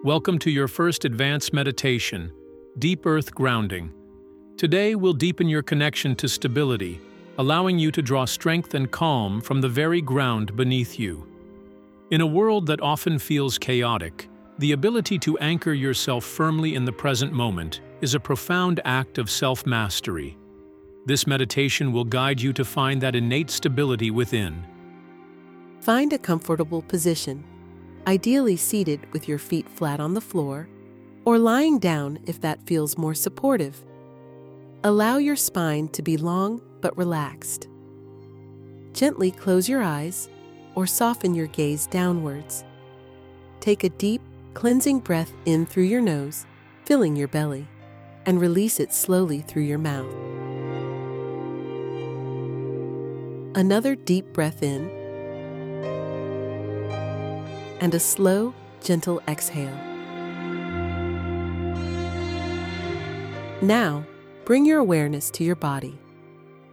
Welcome to your first advanced meditation, Deep Earth Grounding. Today we'll deepen your connection to stability, allowing you to draw strength and calm from the very ground beneath you. In a world that often feels chaotic, the ability to anchor yourself firmly in the present moment is a profound act of self-mastery. This meditation will guide you to find that innate stability within. Find a comfortable position, ideally seated with your feet flat on the floor, or lying down if that feels more supportive. Allow your spine to be long but relaxed. Gently close your eyes or soften your gaze downwards. Take a deep, cleansing breath in through your nose, filling your belly, and release it slowly through your mouth. Another deep breath in, and a slow, gentle exhale. Now, bring your awareness to your body.